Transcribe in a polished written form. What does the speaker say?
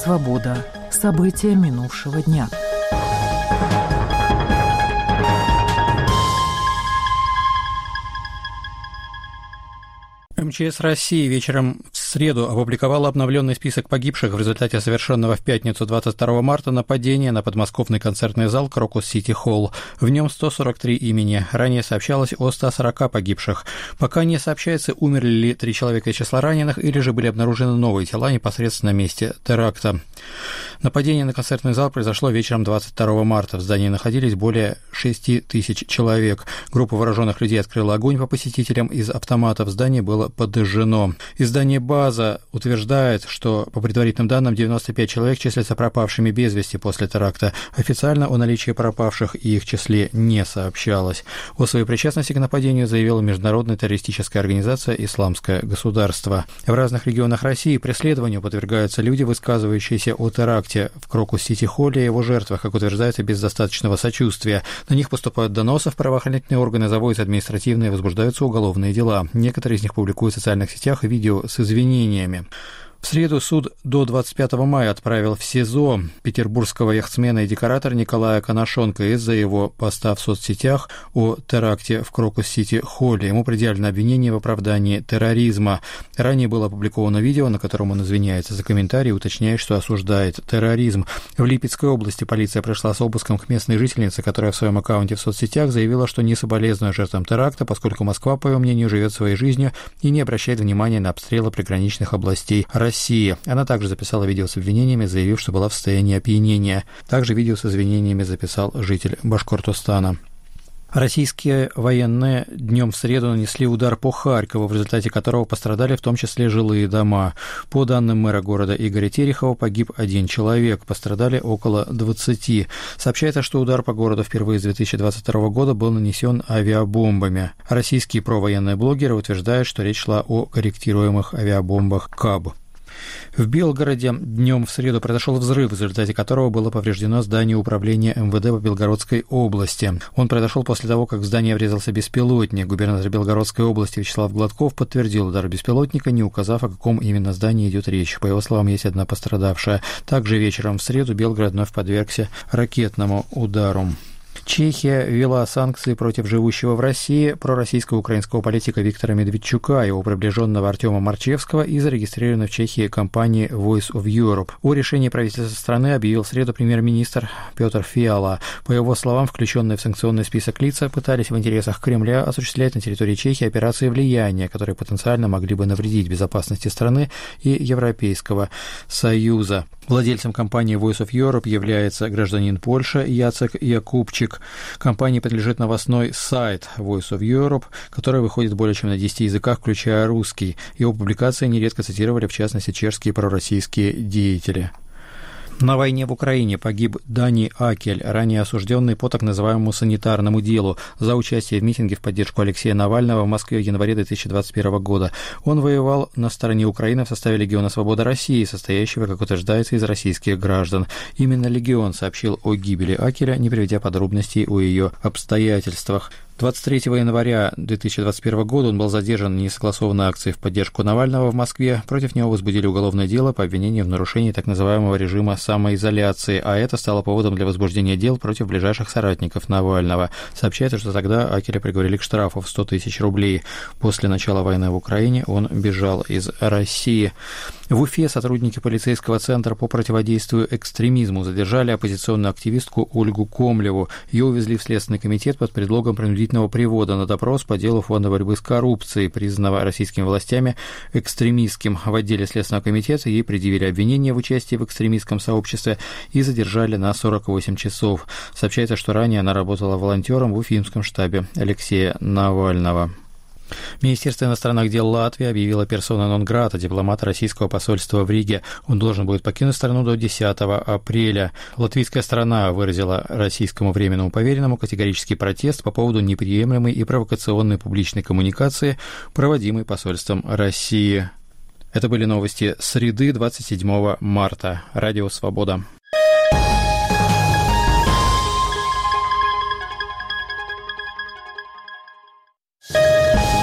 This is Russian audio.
Свобода. События минувшего дня. МЧС России вечером в среду опубликовала обновленный список погибших в результате совершенного в пятницу 22 марта нападения на подмосковный концертный зал Крокус Сити Холл. В нем 143 имени. Ранее сообщалось о 140 погибших. Пока не сообщается, умерли ли 3 человека из числа раненых, или же были обнаружены новые тела непосредственно на месте теракта. Нападение на концертный зал произошло вечером 22 марта. В здании находились более 6 тысяч человек. Группа вооруженных людей открыла огонь по посетителям из автоматов. Здание было подожжено. Издание «База» утверждает, что, по предварительным данным, 95 человек числятся пропавшими без вести после теракта. Официально о наличии пропавших и их числе не сообщалось. О своей причастности к нападению заявила международная террористическая организация «Исламское государство». В разных регионах России преследованию подвергаются люди, высказывающиеся о теракте в Крокус-Сити-Холле и его жертвах, как утверждается, без достаточного сочувствия. На них поступают доносы в правоохранительные органы, заводятся административные и возбуждаются уголовные дела. Некоторые из них публикуют в социальных сетях видео с извинениями. В среду суд до 25 мая отправил в СИЗО петербургского яхтсмена и декоратора Николая Коношенко из-за его поста в соцсетях о теракте в Крокус-Сити-Холле. Ему предъявлено обвинение в оправдании терроризма. Ранее было опубликовано видео, на котором он извиняется за комментарии и уточняет, что осуждает терроризм. В Липецкой области полиция пришла с обыском к местной жительнице, которая в своем аккаунте в соцсетях заявила, что не соболезнует жертвам теракта, поскольку Москва, по ее мнению, живет своей жизнью и не обращает внимания на обстрелы приграничных областей России. Она также записала видео с обвинениями, заявив, что была в состоянии опьянения. Также видео с извинениями записал житель Башкортостана. Российские военные днем в среду нанесли удар по Харькову, в результате которого пострадали в том числе жилые дома. По данным мэра города Игоря Терехова, погиб 1 человек, пострадали около 20. Сообщается, что удар по городу впервые с 2022 года был нанесен авиабомбами. Российские провоенные блогеры утверждают, что речь шла о корректируемых авиабомбах КАБ. В Белгороде днем в среду произошел взрыв, в результате которого было повреждено здание управления МВД по Белгородской области. Он произошел после того, как в здание врезался беспилотник. Губернатор Белгородской области Вячеслав Гладков подтвердил удар беспилотника, не указав, о каком именно здании идет речь. По его словам, есть одна пострадавшая. Также вечером в среду Белгород вновь подвергся ракетному удару. Чехия ввела санкции против живущего в России пророссийско-украинского политика Виктора Медведчука и его приближенного Артема Марчевского и зарегистрированной в Чехии компании Voice of Europe. О решении правительства страны объявил в среду премьер-министр Петр Фиала. По его словам, включенные в санкционный список лица пытались в интересах Кремля осуществлять на территории Чехии операции влияния, которые потенциально могли бы навредить безопасности страны и Европейского Союза. Владельцем компании Voice of Europe является гражданин Польши Яцек Якубчик. Компании подлежит новостной сайт Voice of Europe, который выходит более чем на 10 языках, включая русский. Его публикации нередко цитировали, в частности, чешские пророссийские деятели. На войне в Украине погиб Дани Акель, ранее осужденный по так называемому санитарному делу за участие в митинге в поддержку Алексея Навального в Москве в январе 2021 года. Он воевал на стороне Украины в составе Легиона Свободы России, состоящего, как утверждается, из российских граждан. Именно Легион сообщил о гибели Акеля, не приведя подробностей о ее обстоятельствах. 23 января 2021 года он был задержан на несогласованной акции в поддержку Навального в Москве. Против него возбудили уголовное дело по обвинению в нарушении так называемого режима самоизоляции, а это стало поводом для возбуждения дел против ближайших соратников Навального. Сообщается, что тогда Акеля приговорили к штрафу в 100 тысяч рублей. После начала войны в Украине он бежал из России. В Уфе сотрудники полицейского центра по противодействию экстремизму задержали оппозиционную активистку Ольгу Комлеву. Ее увезли в Следственный комитет под предлогом принудительного привода на допрос по делу Фонда борьбы с коррупцией, признанного российскими властями экстремистским. В отделе Следственного комитета ей предъявили обвинение в участии в экстремистском сообществе и задержали на 48 часов. Сообщается, что ранее она работала волонтером в уфимском штабе Алексея Навального. Министерство иностранных дел Латвии объявило персона нон-грата дипломата российского посольства в Риге. Он должен будет покинуть страну до 10 апреля. Латвийская сторона выразила российскому временному поверенному категорический протест по поводу неприемлемой и провокационной публичной коммуникации, проводимой посольством России. Это были новости среды 27 марта. Радио «Свобода».